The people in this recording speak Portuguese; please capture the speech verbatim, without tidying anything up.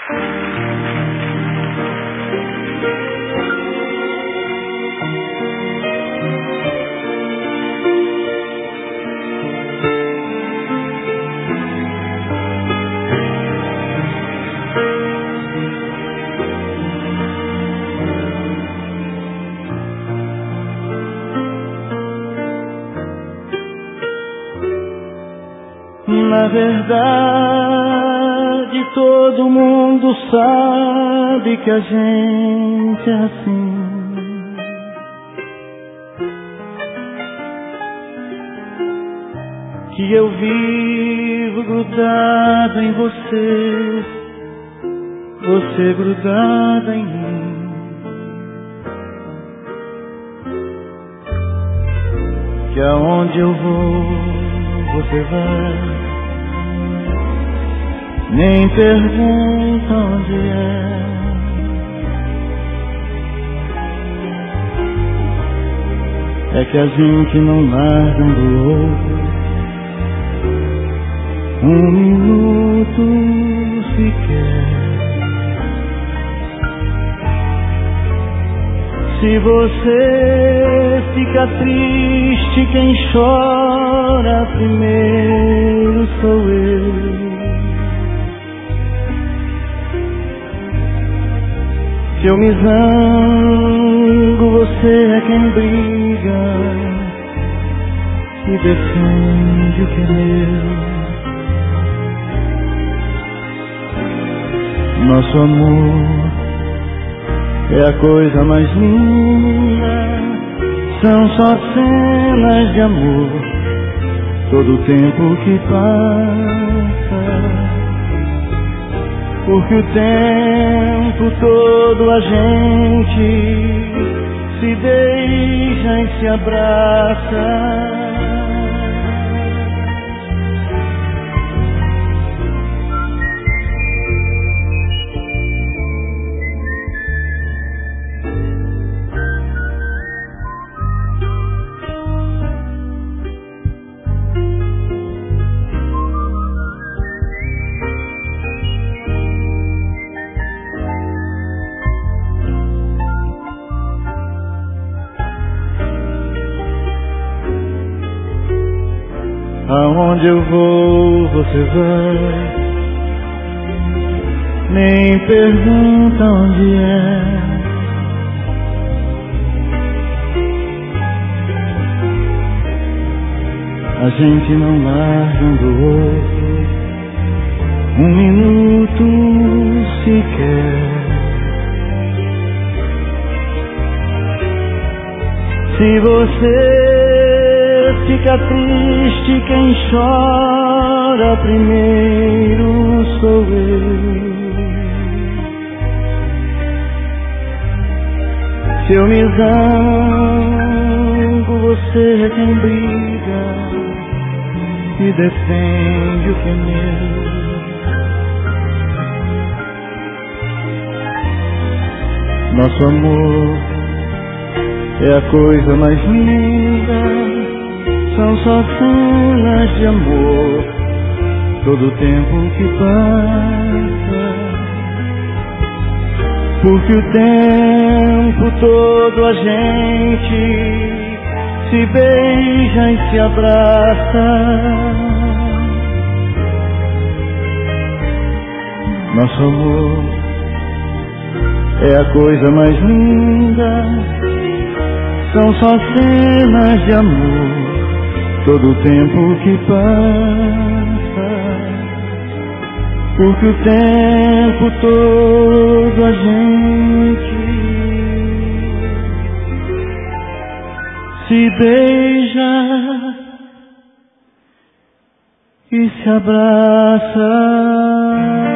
Na verdade, todo mundo sabe que a gente é assim. Que eu vivo grudado em você, você grudada em mim. Que aonde eu vou, você vai. Nem pergunta onde é. É que a gente não larga um do outro um minuto sequer. Se você fica triste, quem chora primeiro sou eu. Se eu me zango, você é quem briga e defende o que é meu. Nosso amor é a coisa mais linda, são só cenas de amor, todo o tempo que passa. Porque o tempo todo a gente se beija e se abraça. Aonde eu vou, você vai. Nem pergunta onde é. A gente não larga um do outro um minuto sequer. Se você fica triste, quem chora primeiro sou eu. Se eu me zango, você é quem briga e defende o que é meu. Nosso amor é a coisa mais linda, são só cenas de amor, todo o tempo que passa. Porque o tempo todo a gente se beija e se abraça. Nosso amor é a coisa mais linda, são só cenas de amor, todo o tempo que passa. Porque o tempo todo a gente se beija e se abraça.